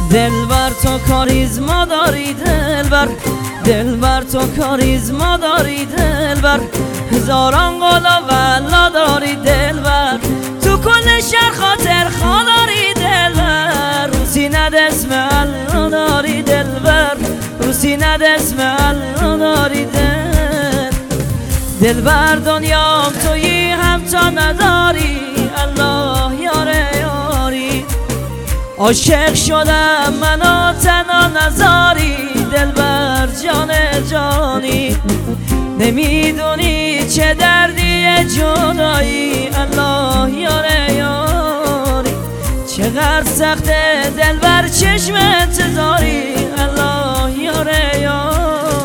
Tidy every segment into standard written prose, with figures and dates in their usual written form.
دلبر تو کاریزما داری دلبر، دلبر تو کاریزما داری دلبر، هزاران قلا ولا داری دلبر، تو کل شهر خاطر خوا داری دلبر، رو سینه اسم الله داری دلبر، رو سینه اسم الله داری دلبر، دنیام تویی همتا نداری، الله یاره یاری، عاشق شدم منو تنها نذاری دلبر جان جانی، نمیدونی چه دردیه جدایی، الله یاره یاری، چقدر سخته دلبر چشم انتظاری، الله یاره یاری.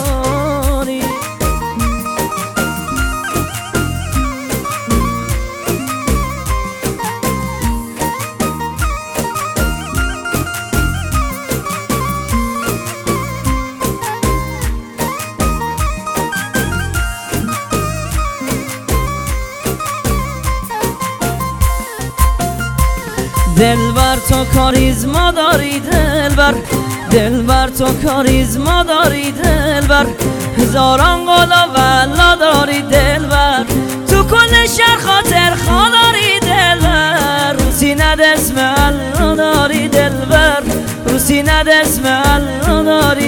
دلبر تو کاریزما داری دلبر، دلبر تو کاریزما داری دلبر، هزاران قلا ولا داری دلبر، تو کل شهر خاطر خوا داری دلبر، رو سینه اسم الله داری دلبر، رو سینه اسم الله داری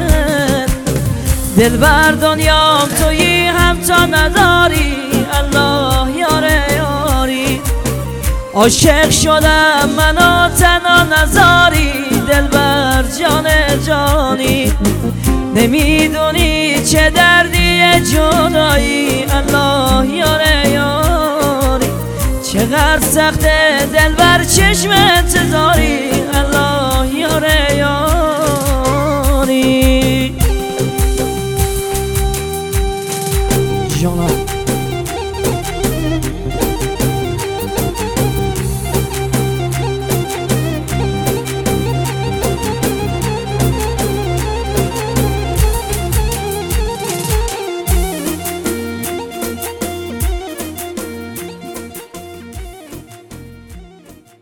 دلبر، دنیام تویی همتا نداری، الله یاره یاری، عاشق شدم منو تنها نذاری دلبر جان جانی، نمیدونی چه دردیه جدایی، الله یاره یاری، چقدر سخته دلبر چشم